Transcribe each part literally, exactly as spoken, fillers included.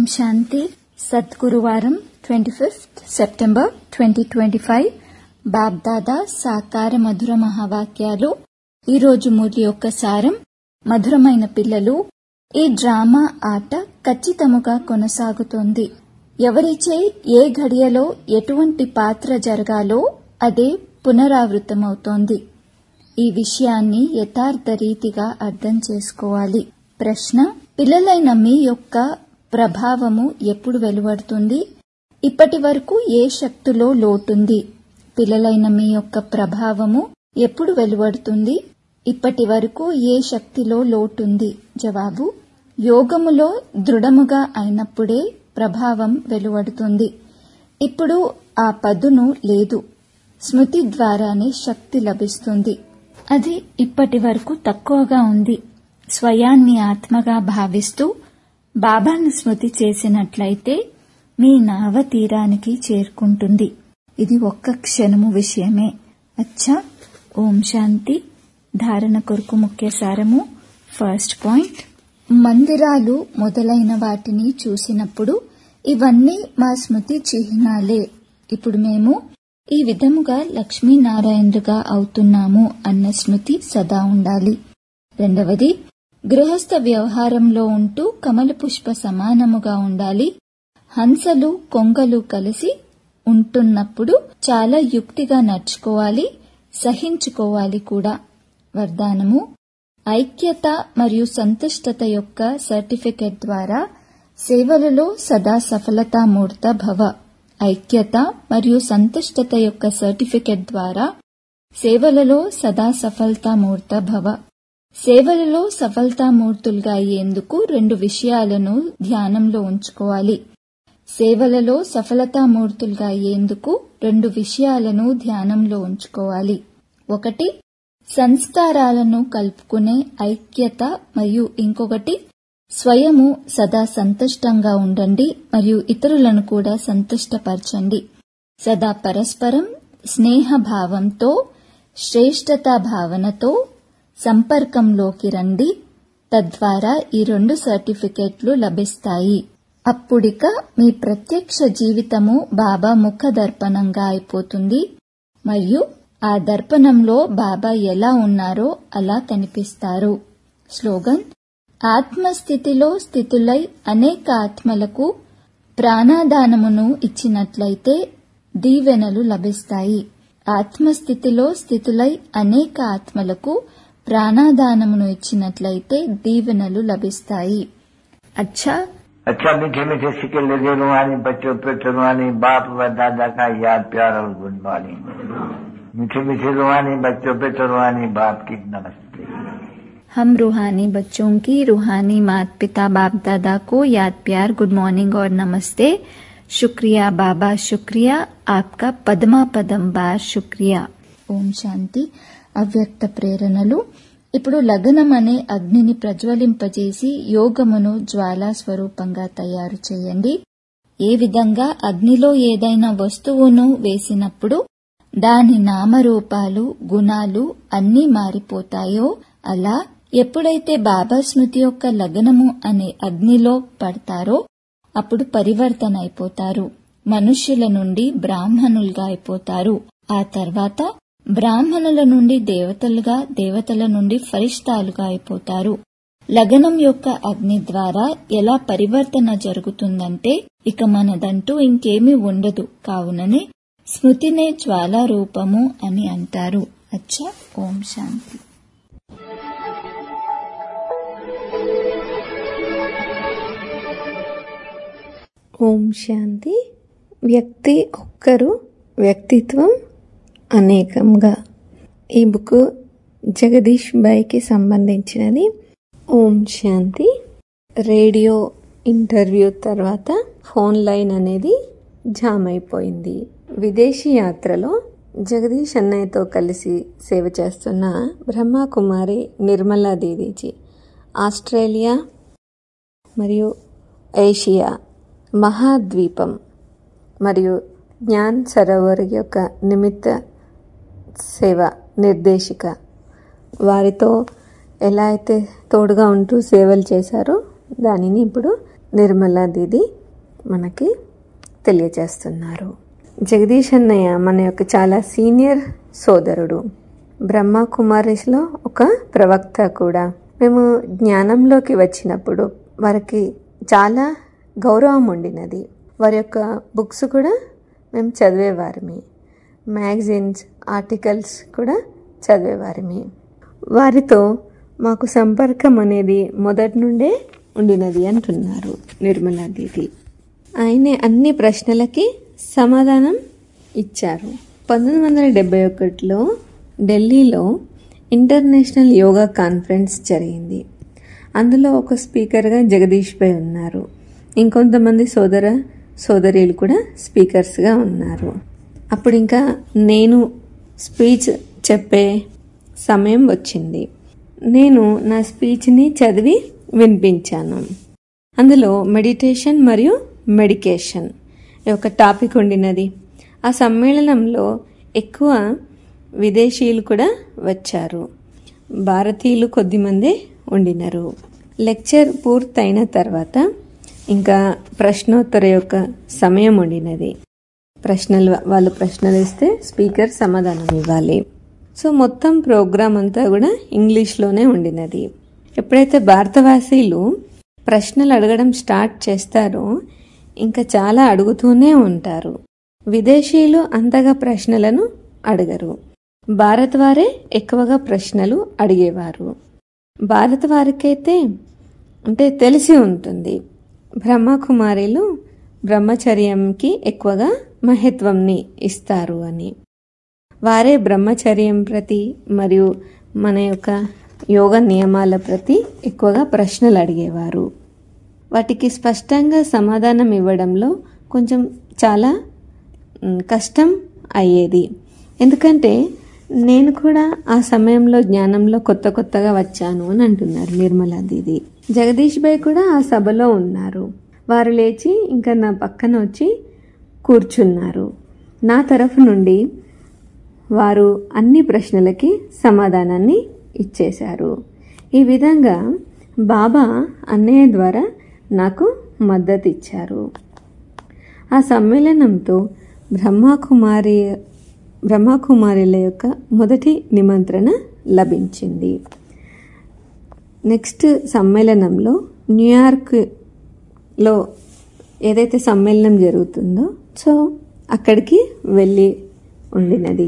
శాంతి. సద్గురువారం twenty fifth September twenty twenty five. Bapdada సాకార మధుర మహావాక్యాలు. ఈరోజు మురళి యొక్క సారం. మధురమైన పిల్లలు, ఈ డ్రామా ఆట ఖచ్చితముగా కొనసాగుతోంది. ఎవరిచే ఏ ఘడియలో ఎటువంటి పాత్ర జరగాలో అదే పునరావృతమవుతోంది. ఈ విషయాన్ని యథార్థ రీతిగా అర్థం చేసుకోవాలి. ప్రశ్న: పిల్లలైన మీ యొక్క ప్రభావము ఎప్పుడు వెలువడుతుంది? ఇప్పటి వరకు ఏ శక్తిలో లోటుంది? పిల్లలైన మీ యొక్క ప్రభావము ఎప్పుడు వెలువడుతుంది? ఇప్పటి వరకు ఏ శక్తిలో లోటుంది? జవాబు: యోగములో దృఢముగా అయినప్పుడే ప్రభావం వెలువడుతుంది. ఇప్పుడు ఆ పదును లేదు. స్మృతి ద్వారానే శక్తి లభిస్తుంది. అది ఇప్పటి వరకు తక్కువగా ఉంది. స్వయాన్ని ఆత్మగా భావిస్తూ బాబాను స్మృతి చేసినట్లయితే మీ నావ తీరానికి చేరుకుంటుంది. ఇది ఒక్క క్షణము విషయమే. అచ్చా. ఓం శాంతి. ధారణ కొరకు ముఖ్య సారము. ఫస్ట్ పాయింట్: మందిరాలు మొదలైన వాటిని చూసినప్పుడు ఇవన్నీ మా స్మృతి చిహ్నాలే. ఇప్పుడు మేము ఈ విధముగా లక్ష్మీనారాయణులుగా అవుతున్నాము అన్న స్మృతి సదా ఉండాలి. రెండవది, గృహస్థ వ్యవహారంలో ఉంటూ కమల పుష్ప సమానముగా ఉండాలి. హంసలు కొంగలు కలిసి ఉంటున్నప్పుడు చాలా యుక్తిగా నడుచుకోవాలి, సహించుకోవాలి కూడా. వరదానము: ఐక్యత మరియు సంతుష్టత యొక్క సర్టిఫికెట్ ద్వారా సేవలలో సదా సఫలతామూర్త భవ. ఐక్యత మరియు సంతుష్టత యొక్క సర్టిఫికెట్ ద్వారా సేవలలో సదా సఫలతామూర్త భవ. సేవలలో సఫలతామూర్తులుగా అయ్యేందుకు రెండు విషయాలను ధ్యానంలో ఉంచుకోవాలి. సేవలలో సఫలతామూర్తులుగా అయ్యేందుకు రెండు విషయాలను ధ్యానంలో ఉంచుకోవాలి. ఒకటి, సంస్కారాలను కలుపుకునే ఐక్యత, మరియు ఇంకొకటి, స్వయము సదా సంతుష్టంగా ఉండండి మరియు ఇతరులను కూడా సంతుష్టపరచండి. సదా పరస్పరం స్నేహభావంతో, శ్రేష్టతా భావనతో సంపర్కంలోకి రండి. తద్వారా ఈ రెండు సర్టిఫికెట్లు లభిస్తాయి. అప్పుడిక మీ ప్రత్యక్ష జీవితము బాబా ముఖ దర్పణంగా అయిపోతుంది మరియు ఆ దర్పణంలో బాబా ఎలా ఉన్నారో అలా కనిపిస్తారు. స్లోగన్: ఆత్మస్థితిలో స్థితులై అనేక ఆత్మలకు ప్రాణాదానమును ఇచ్చినట్లయితే దీవెనలు లభిస్తాయి. ఆత్మస్థితిలో స్థితులై అనేక ఆత్మలకు ప్రాణాదానమును ఇచ్చినట్లయితే దీవెనలు లభిస్తాయి. అచ్చా. अच्छा मीठे मीठे सिक्के लगे रुहानी बच्चों पे रुहानी बाप व दादा का याद प्यार और गुड मॉर्निंग. मीठे मीठे रुहानी बच्चों पे रुहानी बाप की नमस्ते. हम रूहानी बच्चों की रूहानी माता पिता बाप दादा को याद प्यार गुड मॉर्निंग और नमस्ते. शुक्रिया बाबा, शुक्रिया आपका पद्मा पदम बार शुक्रिया. ఓం శాంతి. అవ్యక్త ప్రేరణలు. ఇప్పుడు లగ్నం అనే అగ్నిని ప్రజ్వలింపజేసి యోగమును జ్వాలా స్వరూపంగా తయారు చేయండి. ఏ విధంగా అగ్నిలో ఏదైనా వస్తువును వేసినప్పుడు దాని నామరూపాలు, గుణాలు అన్నీ మారిపోతాయో అలా ఎప్పుడైతే బాబా స్మృతి యొక్క లగ్నము అనే అగ్నిలో పడతారో అప్పుడు పరివర్తన అయిపోతారు. మనుష్యుల నుండి బ్రాహ్మణులుగా అయిపోతారు. ఆ తర్వాత బ్రాహ్మణుల నుండి దేవతలుగా, దేవతల నుండి ఫరిష్తాలుగా అయిపోతారు. లగ్నం యొక్క అగ్ని ద్వారా ఎలా పరివర్తన జరుగుతుందంటే ఇక మనదంటూ ఇంకేమీ ఉండదు. కావుననే స్మృతినే జ్వాలా రూపము అని అంటారు. అచ్చా. ఓం శాంతి. ఓం శాంతి. వ్యక్తి ఒక్కరు, వ్యక్తిత్వం అనేకంగా. ఈ బుక్ జగదీష్ బాయ్కి సంబంధించినది. ఓం శాంతి. రేడియో ఇంటర్వ్యూ తర్వాత ఫోన్ లైన్ అనేది జామ్ అయిపోయింది. విదేశీ యాత్రలో జగదీష్ అన్నయ్యతో కలిసి సేవ చేస్తున్న బ్రహ్మకుమారి నిర్మలా దీదీజీ ఆస్ట్రేలియా మరియు ఏషియా మహాద్వీపం మరియు జ్ఞాన్ సరోవర్ యొక్క నిమిత్త సేవ నిర్దేశిక, వారితో ఎలా అయితే తోడుగా ఉంటూ సేవలు చేశారో దానిని ఇప్పుడు నిర్మలా దీది మనకి తెలియజేస్తున్నారు. జగదీష్ అన్నయ్య మన యొక్క చాలా సీనియర్ సోదరుడు, బ్రహ్మకుమారిస్లో ఒక ప్రవక్త కూడా. మేము జ్ఞానంలోకి వచ్చినప్పుడు వారికి చాలా గౌరవం ఉండినది. వారి యొక్క బుక్స్ కూడా మేము చదివేవారిమి, మ్యాగజైన్స్ ఆర్టికల్స్ కూడా చదివేవారిమి. వారితో మాకు సంపర్కం అనేది మొదటి నుండే ఉండినది అంటున్నారు నిర్మలా దీది. ఆయనే అన్ని ప్రశ్నలకి సమాధానం ఇచ్చారు. పంతొమ్మిది వందల డెబ్బై ఒకటిలో ఢిల్లీలో ఇంటర్నేషనల్ యోగా కాన్ఫరెన్స్ జరిగింది. అందులో ఒక స్పీకర్గా జగదీష్ భాయ్ ఉన్నారు. ఇంకొంతమంది సోదర సోదరీలు కూడా స్పీకర్స్గా ఉన్నారు. అప్పుడు ఇంకా నేను స్పీచ్ చెప్పే సమయం వచ్చింది. నేను నా స్పీచ్ని చదివి వినిపించాను. అందులో మెడిటేషన్ మరియు మెడికేషన్ ఒక టాపిక్ ఉండినది. ఆ సమ్మేళనంలో ఎక్కువ విదేశీయులు కూడా వచ్చారు, భారతీయులు కొద్దిమంది ఉండినారు. లెక్చర్ పూర్తయిన తర్వాత ఇంకా ప్రశ్నోత్తర యొక్క సమయం ఉండినది. ప్రశ్నలు వాళ్ళు ప్రశ్నలు ఇస్తే స్పీకర్ సమాధానం ఇవ్వాలి. సో మొత్తం ప్రోగ్రాం అంతా కూడా ఇంగ్లీష్లోనే ఉండినది. ఎప్పుడైతే భారతవాసీలు ప్రశ్నలు అడగడం స్టార్ట్ చేస్తారో ఇంకా చాలా అడుగుతూనే ఉంటారు. విదేశీయులు అంతగా ప్రశ్నలను అడగరు, భారత్ వారే ఎక్కువగా ప్రశ్నలు అడిగేవారు. భారత్ వారికైతే అంటే తెలిసి ఉంటుంది బ్రహ్మకుమారిలు బ్రహ్మచర్యంకి ఎక్కువగా మహత్వంని ఇస్తారు అని. వారే బ్రహ్మచర్యం ప్రతి మరియు మన యొక్క యోగ నియమాల ప్రతి ఎక్కువగా ప్రశ్నలు అడిగేవారు. వాటికి స్పష్టంగా సమాధానం ఇవ్వడంలో కొంచెం చాలా కష్టం అయ్యేది. ఎందుకంటే నేను కూడా ఆ సమయంలో జ్ఞానంలో కొత్త కొత్తగా వచ్చాను అని అంటున్నారు నిర్మలా దీది. జగదీష్ భాయ్ కూడా ఆ సభలో ఉన్నారు. వారు లేచి ఇంకా నా పక్కన వచ్చి కూర్చున్నారు. నా తరఫు నుండి వారు అన్ని ప్రశ్నలకి సమాధానాన్ని ఇచ్చేశారు. ఈ విధంగా బాబా అన్నయ్య ద్వారా నాకు మద్దతు ఇచ్చారు. ఆ సమ్మేళనంతో బ్రహ్మకుమారి బ్రహ్మకుమారిల యొక్క మొదటి నిమంత్రణ లభించింది. నెక్స్ట్ సమ్మేళనంలో న్యూయార్క్లో ఏదైతే సమ్మేళనం జరుగుతుందో సో అక్కడికి వెళ్ళి ఉండినది.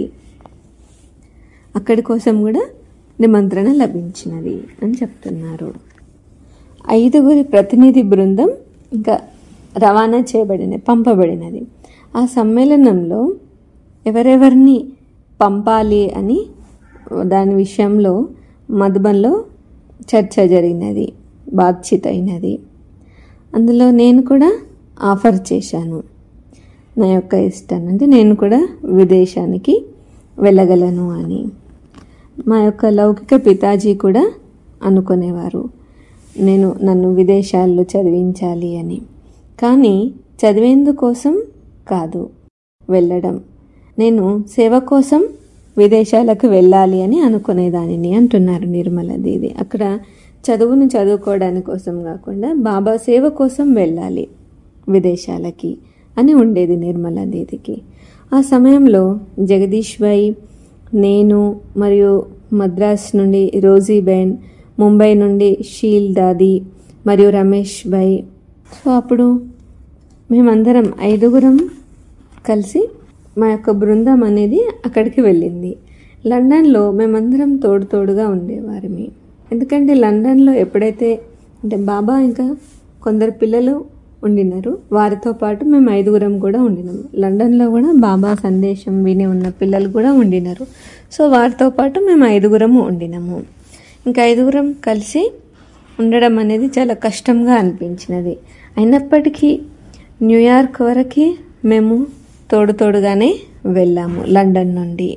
అక్కడి కోసం కూడా నిమంత్రణ లభించినది అని చెప్తున్నారు. ఐదుగురి ప్రతినిధి బృందం ఇంకా రవాణా చేయబడిన పంపబడినది. ఆ సమ్మేళనంలో ఎవరెవరిని పంపాలి అని దాని విషయంలో మధుబన్లో చర్చ జరిగినది, బాధ్యత అయినది. అందులో నేను కూడా ఆఫర్ చేశాను నా యొక్క ఇష్టాన్ని, అంటే నేను కూడా విదేశానికి వెళ్ళగలను అని. మా యొక్క లౌకిక పితాజీ కూడా అనుకునేవారు నేను నన్ను విదేశాల్లో చదివించాలి అని. కానీ చదివేందుకోసం కాదు వెళ్ళడం, నేను సేవ కోసం విదేశాలకు వెళ్ళాలి అని అనుకునేదానిని అంటున్నారు నిర్మలా దీది. అక్కడ చదువును చదువుకోవడానికి కోసం కాకుండా బాబా సేవ కోసం వెళ్ళాలి విదేశాలకి అని ఉండేది నిర్మలా దీదికి. ఆ సమయంలో జగదీష్ భాయ్, నేను మరియు మద్రాస్ నుండి రోజీబెన్, ముంబై నుండి షీల్ దాది మరియు రమేష్ భాయ్. సో అప్పుడు మేమందరం ఐదుగురం కలిసి మా యొక్క బృందం అనేది అక్కడికి వెళ్ళింది. లండన్లో మేమందరం తోడు తోడుగా ఉండేవారిమి. ఎందుకంటే లండన్లో ఎప్పుడైతే అంటే బాబా ఇంకా కొందరు పిల్లలు ఉండినారు, వారితో పాటు మేము ఐదుగురం కూడా ఉండినాము. లండన్లో కూడా బాబా సందేశం విని ఉన్న పిల్లలు కూడా ఉండినారు. సో వారితో పాటు మేము ఐదుగురము ఉండినాము. ఇంకా ఐదుగురం కలిసి ఉండడం అనేది చాలా కష్టంగా అనిపించినది. అయినప్పటికీ న్యూయార్క్ వరకు మేము తోడు తోడుగానే వెళ్ళాము లండన్ నుండి.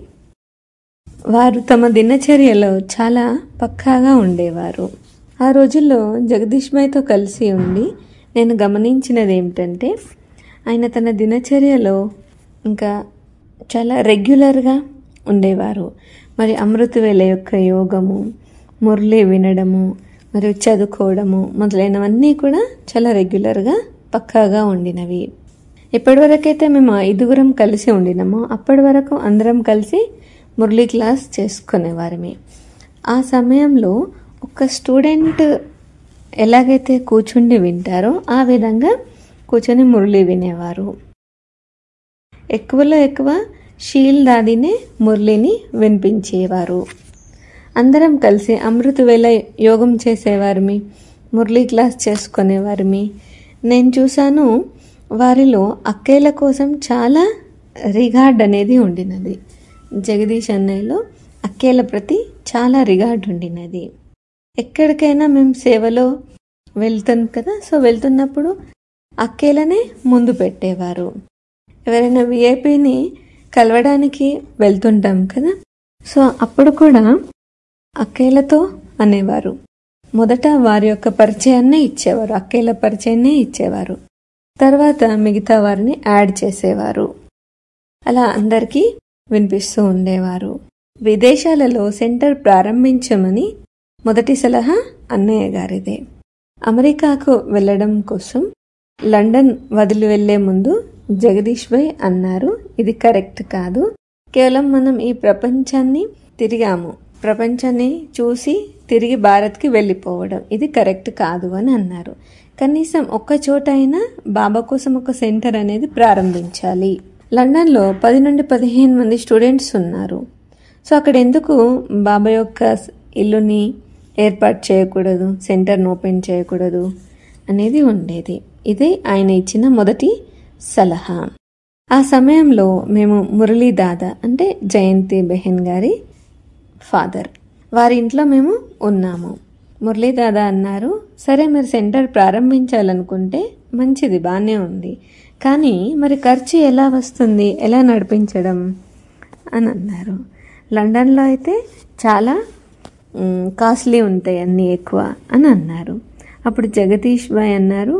వారు తమ దినచర్యలో చాలా పక్కాగా ఉండేవారు. ఆ రోజుల్లో జగదీష్ భాయ్తో కలిసి ఉండి నేను గమనించినది ఏమిటంటే ఆయన తన దినచర్యలో ఇంకా చాలా రెగ్యులర్గా ఉండేవారు. మరి అమృతవేళ యొక్క యోగము, మురళి వినడము, మరియు చదువుకోవడము మొదలైనవన్నీ కూడా చాలా రెగ్యులర్గా పక్కాగా ఉండినవి. ఎప్పటి వరకైతే మేము ఐదుగురం కలిసి ఉండినామో అప్పటి వరకు అందరం కలిసి మురళీ క్లాస్ చేసుకునేవారమే. ఆ సమయంలో ఒక స్టూడెంట్ ఎలాగైతే కూర్చుండి వింటారో ఆ విధంగా కూర్చొని మురళి వినేవారు. ఎక్కువలో ఎక్కువ షీల్ దాదినే మురళిని వినిపించేవారు. అందరం కలిసి అమృత వేళ యోగం చేసేవారిమి, మురళీ క్లాస్ చేసుకునేవారిమి. నేను చూశాను వారిలో అక్కేల కోసం చాలా రిగార్డ్ అనేది ఉండినది. జగదీష్ అన్నయ్యలో అక్కేల ప్రతి చాలా రిగార్డ్ ఉండినది. ఎక్కడికైనా మేము సేవలో వెళ్తాం కదా, సో వెళ్తున్నప్పుడు అక్కేలనే ముందు పెట్టేవారు. ఎవరైనా విఐపిని కలవడానికి వెళ్తుంటాం కదా, సో అప్పుడు కూడా అక్కేలతో అనేవారు. మొదట వారి యొక్క పరిచయాన్నే ఇచ్చేవారు, అక్కేల పరిచయాన్నే ఇచ్చేవారు. తర్వాత మిగతా వారిని యాడ్ చేసేవారు. అలా అందరికీ వినిపిస్తూ ఉండేవారు. విదేశాలలో సెంటర్ ప్రారంభించమని మొదటి సలహా అన్నయ్య గారిదే. అమెరికాకు వెళ్ళడం కోసం లండన్ వదిలి వెళ్లే ముందు జగదీష్ భాయ్ అన్నారు, ఇది కరెక్ట్ కాదు, కేవలం మనం ఈ ప్రపంచాన్ని తిరిగాము, ప్రపంచాన్ని చూసి తిరిగి భారత్కి వెళ్ళిపోవడం ఇది కరెక్ట్ కాదు అని అన్నారు. కనీసం ఒక్క చోట అయినా బాబా కోసం ఒక సెంటర్ అనేది ప్రారంభించాలి. లండన్లో పది నుండి పదిహేను మంది స్టూడెంట్స్ ఉన్నారు. సో అక్కడ ఎందుకు బాబా యొక్క ఇల్లుని ఏర్పాటు చేయకూడదు, సెంటర్ను ఓపెన్ చేయకూడదు అనేది ఉండేది. ఇదే ఆయన ఇచ్చిన మొదటి సలహా. ఆ సమయంలో మేము మురళీ దాదా అంటే జయంతి బెహెన్ గారి ఫాదర్ వారి ఇంట్లో మేము ఉన్నాము. మురళీ దాదా అన్నారు, సరే మీరు సెంటర్ ప్రారంభించాలనుకుంటే మంచిది, బాగానే ఉంది, కానీ మరి ఖర్చు ఎలా వస్తుంది, ఎలా నడిపించడం అని అన్నారు. లండన్లో అయితే చాలా కాస్ట్లీ ఉంటాయి, అన్నీ ఎక్కువ అని అన్నారు. అప్పుడు జగదీష్ భాయ్ అన్నారు,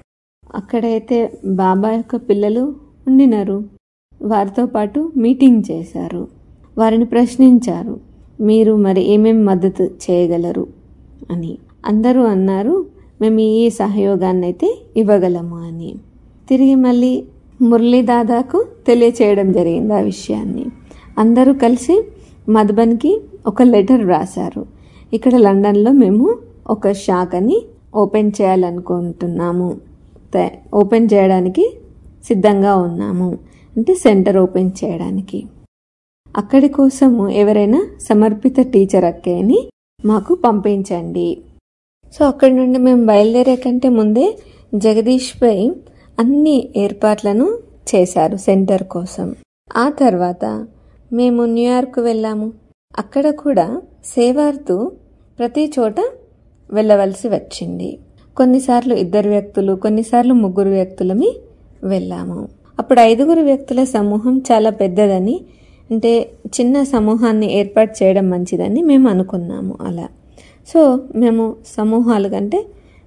అక్కడైతే బాబా యొక్క పిల్లలు ఉండినారు, వారితో పాటు మీటింగ్ చేశారు, వారిని ప్రశ్నించారు, మీరు మరి ఏమేమి మద్దతు చేయగలరు అని. అందరూ అన్నారు, మేము ఈ సహయోగాన్ని అయితే ఇవ్వగలము అని. తిరిగి మళ్ళీ మురళీ దాదాకు తెలియచేయడం జరిగింది ఆ విషయాన్ని. అందరూ కలిసి మధుబన్కి ఒక లెటర్ రాశారు, ఇక్కడ లండన్లో మేము ఒక శాఖని ఓపెన్ చేయాలనుకుంటున్నాము, ఓపెన్ చేయడానికి సిద్ధంగా ఉన్నాము, అంటే సెంటర్ ఓపెన్ చేయడానికి. అక్కడి కోసము ఎవరైనా సమర్పిత టీచర్ అక్కయ్యని మాకు పంపించండి. సో అక్కడి నుండి మేము బయలుదేరే కంటే ముందే జగదీష్ భాయ్ అన్ని ఏర్పాట్లను చేశారు సెంటర్ కోసం. ఆ తర్వాత మేము న్యూయార్క్ వెళ్ళాము. అక్కడ కూడా సేవార్తు ప్రతి చోట వెళ్ళవలసి వచ్చింది. కొన్నిసార్లు ఇద్దరు వ్యక్తులు, కొన్నిసార్లు ముగ్గురు వ్యక్తులమి వెళ్ళాము. అప్పుడు ఐదుగురు వ్యక్తుల సమూహం చాలా పెద్దదని, అంటే చిన్న సమూహాన్ని ఏర్పాటు చేయడం మంచిదని మేము అనుకున్నాము. అలా సో మేము సమూహాలు కంటే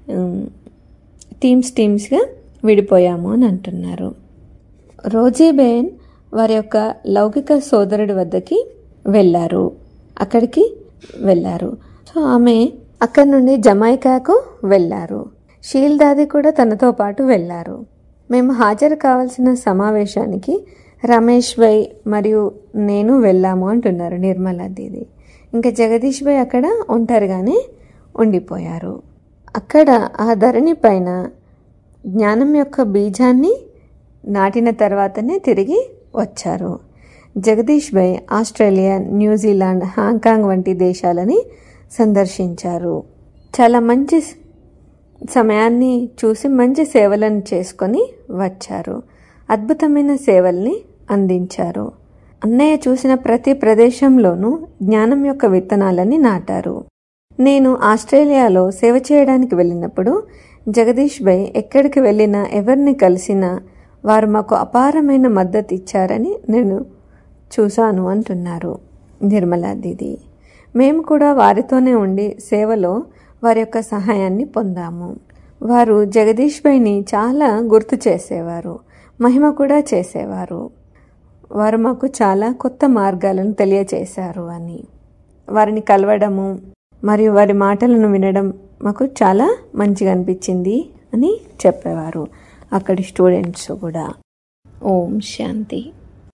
టీమ్స్ టీమ్స్గా విడిపోయాము అని అంటున్నారు. రోజీబేన్ వారి యొక్క లౌకిక సోదరుడి వద్దకి వెళ్ళారు, అక్కడికి వెళ్ళారు. సో ఆమె అక్కడి నుండి జమైకాకు వెళ్ళారు. షీల్ దాది కూడా తనతో పాటు వెళ్ళారు. మేము హాజరు కావాల్సిన సమావేశానికి రమేష్ భాయ్ మరియు నేను వెళ్ళాము అంటున్నారు నిర్మలా దీది. ఇంకా జగదీష్ భాయ్ అక్కడ ఒంటరిగానే ఉండిపోయారు. అక్కడ ఆ ధరణి పైన జ్ఞానం యొక్క బీజాన్ని నాటిన తర్వాతనే తిరిగి వచ్చారు. Jagdish bhai Australia, New Zealand, Hong Kong వంటి దేశాలని సందర్శించారు. చాలా మంచి సమయాన్ని చూసి మంచి సేవలను చేసుకొని వచ్చారు. అద్భుతమైన సేవల్ని అందించారు. అన్నయ్య చూసిన ప్రతి ప్రదేశంలోనూ జ్ఞానం యొక్క విత్తనాలని నాటారు. నేను ఆస్ట్రేలియాలో సేవ చేయడానికి వెళ్ళినప్పుడు జగదీష్ భాయ్ ఎక్కడికి వెళ్ళినా, ఎవరిని కలిసినా వారు మాకు అపారమైన మద్దతు ఇచ్చారని నేను చూశాను అంటున్నారు నిర్మలా దీది. మేము కూడా వారితోనే ఉండి సేవలో వారి యొక్క సహాయాన్ని పొందాము. వారు జగదీష్ భాయ్ని చాలా గుర్తు చేసేవారు, మహిమ కూడా చేసేవారు. వారు మాకు చాలా కొత్త మార్గాలను తెలియచేశారు అని. వారిని కలవడము మరియు వారి మాటలను వినడం మాకు చాలా మంచిగా అనిపించింది అని చెప్పేవారు అక్కడి స్టూడెంట్స్ కూడా. ఓం శాంతి.